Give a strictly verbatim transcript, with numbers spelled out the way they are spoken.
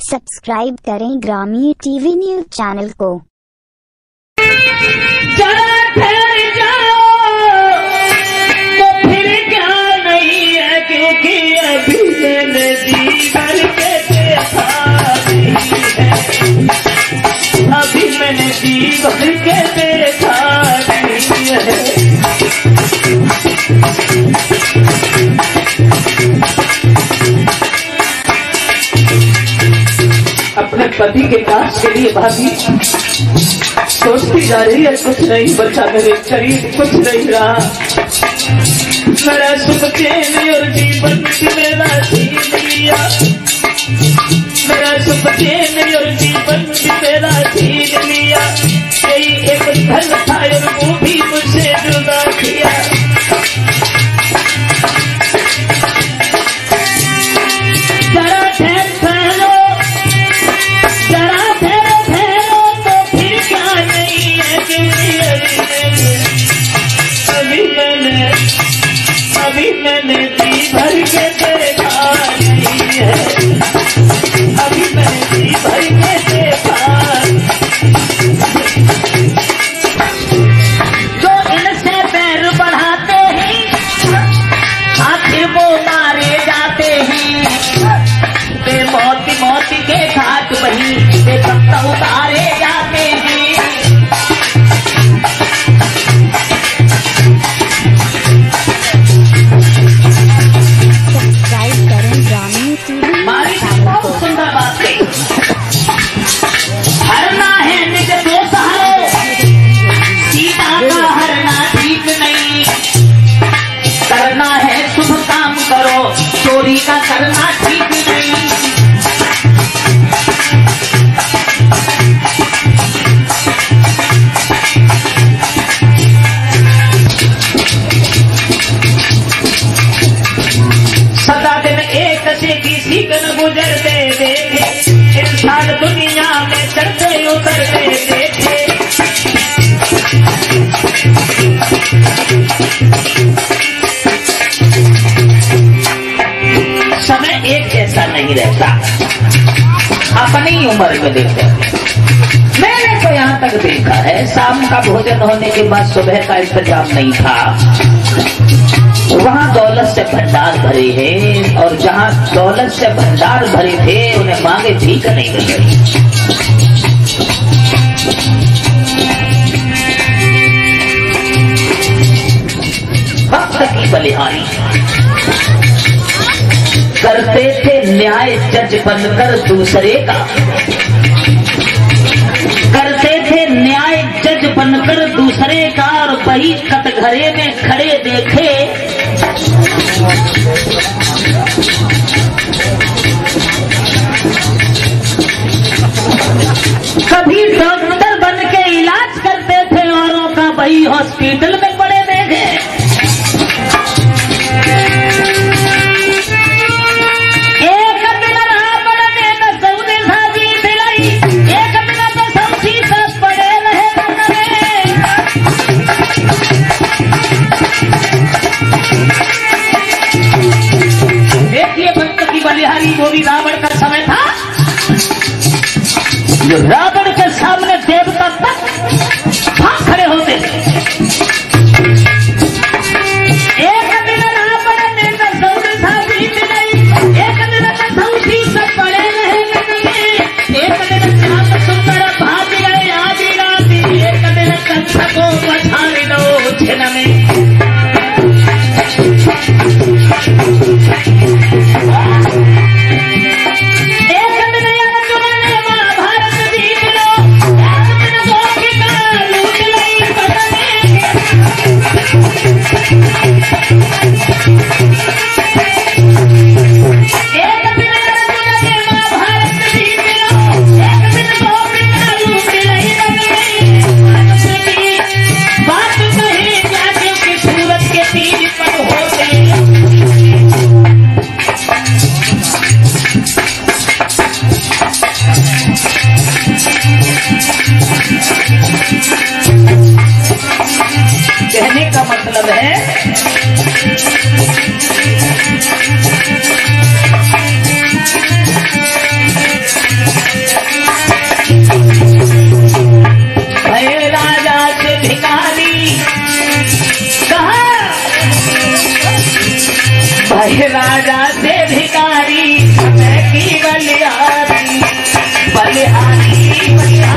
Subscribe करें ग्रामीण TV news channel को। जरा ठहर जाओ तो फिर क्या नहीं है, क्योंकि अभी मैंने जीवन के देखा नहीं है, अभी मैंने जीवन के देखा नहीं है। अपने पति के पास के लिए भाभी सोचती जा रही है, कुछ नहीं बचा, मेरे शरीर कुछ नहीं रहा, मेरा सुख चैन और जीवन की मेरा छीन लिया, मेरा सुख चैन और जीवन की मेरा छीन लिया, यही एक धन था और वो भी मुझसे जुदा किया। जरा ठहर ठहरो, जरा ठहरो ठहरो तो फिर क्या नहीं है, क्योंकि अभी मैंने अभी मैंने जी भर के देखा नहीं है, अभी मैंने जी भर के देखा। जो इनसे पैर बढ़ाते हैं आखिर वो मारे जाते हैं, वे मौत मौत के घाट वही वे पत्ता उतारे जाते हैं। सब्सक्राइब करें ग्रामीण टीवी हमारी चैनल को। बहुत सुंदर बात है, हरना है निज को सहारो, सीता का हरना ठीक नहीं, करना है शुभ काम करो, चोरी का करना ठीक नहीं। सदा दिन एक से किसी दिन गुजरते देखे, इंसान दुनिया में चढ़ते उतरते देखे। समय एक जैसा नहीं रहता, अपनी उम्र में देखते हैं। मैंने तो यहाँ तक देखा है, शाम का भोजन होने के बाद सुबह का इंतजाम नहीं था, वहाँ दौलत से भंडार भरे हैं, और जहाँ दौलत से भंडार भरे थे उन्हें मांगे भीख नहीं मिल रही। वक्त की बलिहारी करते थे न्याय जज बनकर दूसरे का, करते थे न्याय जज बनकर दूसरे का, और वही कटघरे में खड़े देखे कभी डॉक्टर बन के इलाज करते थे औरों का, वही हॉस्पिटल में पड़े देखे। एक दिन रावण ने न सौदे साजी दिलाई, एक दिन तो सौसी सब पड़े रहे नजरे। देखिए भक्त की बलिहारी, वो भी रावण का समय था, जो रावण के सामने देवता तक भाग खड़े होते थे। एक दिन रावण ने न सौदे साजी दिलाई, एक दिन तो सौसी सब पड़े रहे नजरे, एक दिन श्याम सुंदर भाग गए आदि राति, एक दिन कंठ को पछाड़ दो छिन में। एक दिन अर्जुन ने महाभारत जीत लो, एक दिन गोपिका लूट ली बदले। एक दिन अर्जुन ने महाभारत जीत लो, एक दिन गोपिका लूट ली बदले। बात कही जाके कि सूरज के तीर पर होते कहने का मतलब है कहा भाई राजा से भिखारी मैं की बलिहारी बलिहारी